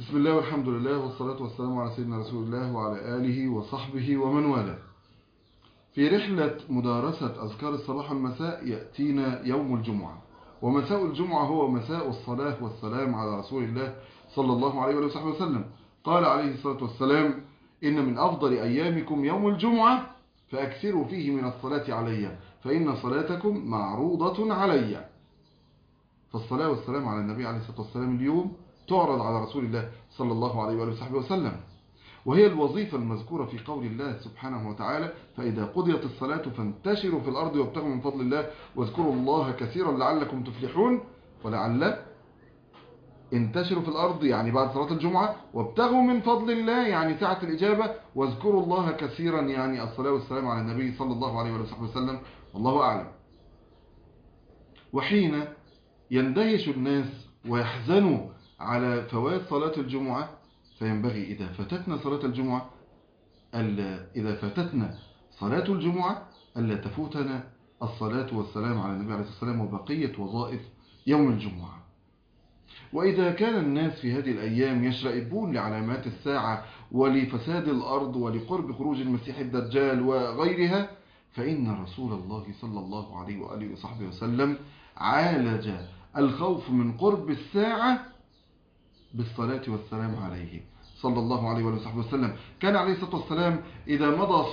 بسم الله والحمد لله والصلاة والسلام على سيدنا رسول الله وعلى آله وصحبه ومن والاه. في رحلة مدارسة أذكار الصباح والمساء يأتينا يوم الجمعة، ومساء الجمعة هو مساء الصلاة والسلام على رسول الله صلى الله عليه وصحبه وسلم. قال عليه الصلاة والسلام: إن من أفضل أيامكم يوم الجمعة فأكثروا فيه من الصلاة علي فإن صلاتكم معروضة علي. فالصلاة والسلام على النبي عليه الصلاة والسلام اليوم تعرض على رسول الله صلى الله عليه وصحبه وسلم، وهي الوظيفة المذكورة في قول الله سبحانه وتعالى: فإذا قضيت الصلاة فانتشروا في الأرض وابتغوا من فضل الله واذكروا الله كثيرا لعلكم تفلحون. ولعل انتشروا في الأرض يعني بعد صلاة الجمعة، وابتغوا من فضل الله يعني ساعة الإجابة، واذكروا الله كثيرا يعني الصلاة والسلام على النبي صلى الله عليه وسلم. والله أعلم. وحين يندهش الناس ويحزنوا على فوات صلاة الجمعة فينبغي إذا فاتتنا صلاة الجمعة ألا تفوتنا الصلاة والسلام على النبي عليه الصلاة والسلام وبقية وظائف يوم الجمعة. وإذا كان الناس في هذه الأيام يشرئبون لعلامات الساعة ولفساد الأرض ولقرب خروج المسيح الدجال وغيرها، فإن رسول الله صلى الله عليه وآله وصحبه وسلم عالج الخوف من قرب الساعة بالصلاة والسلام عليه صلى الله عليه وصحبه وسلم. كان عليه الصلاة والسلام إذا مضى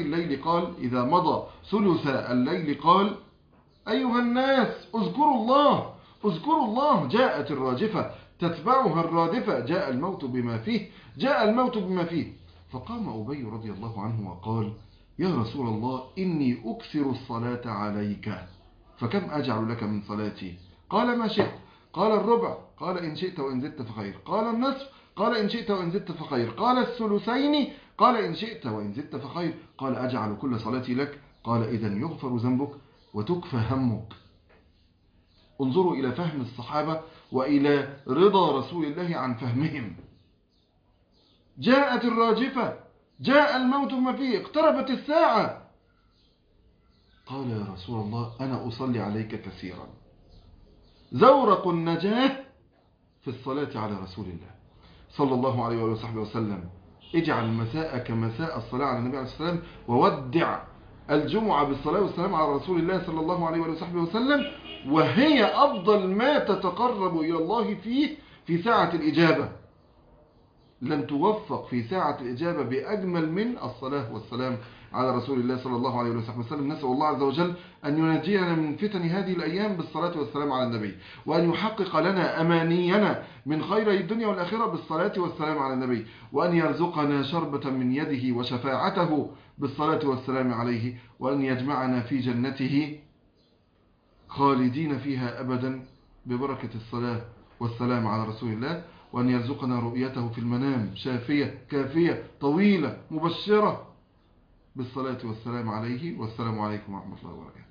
ثلث الليل قال: أيها الناس اذكروا الله، جاءت الراجفة تتبعها الرادفة، جاء الموت بما فيه. فقام أبي رضي الله عنه وقال: يا رسول الله إني أكثر الصلاة عليك، فكم أجعل لك من صلاتي؟ قال: ما شئت. قال: الربع. قال: إن شئت وإن زدت فخير. قال: النصف. قال: إن شئت وإن زدت فخير. قال: الثلثين. قال: إن شئت وإن زدت فخير. قال: أجعل كل صلاتي لك. قال: إذن يغفر ذنبك وتكفى همك. انظروا إلى فهم الصحابة وإلى رضا رسول الله عن فهمهم. جاءت الراجفة، جاء الموت ما فيه، اقتربت الساعة. قال: يا رسول الله أنا أصلي عليك كثيرا. زورق النجاة في الصلاة على رسول الله صلى الله عليه وصحبه وسلم. اجعل مساءك مساء الصلاة على النبي عليه الصلاة والسلام، وودع الجمعة بالصلاة والسلام على رسول الله صلى الله عليه وصحبه وسلم، وهي أفضل ما تتقرب إلى الله فيه في ساعة الإجابة. لن توفق في ساعة الإجابة بأجمل من الصلاة والسلام على رسول الله صلى الله عليه وسلم. نسأل الله عز وجل أن ينجينا من فتن هذه الأيام بالصلاة والسلام على النبي، وأن يحقق لنا أمانينا من خير الدنيا والآخرة بالصلاة والسلام على النبي، وأن يرزقنا شربة من يده وشفاعته بالصلاة والسلام عليه، وأن يجمعنا في جنته خالدين فيها أبدا ببركة الصلاة والسلام على رسول الله، وأن يرزقنا رؤيته في المنام شافية كافية طويلة مبشرة بالصلاة والسلام عليه. والسلام عليكم ورحمة الله وبركاته.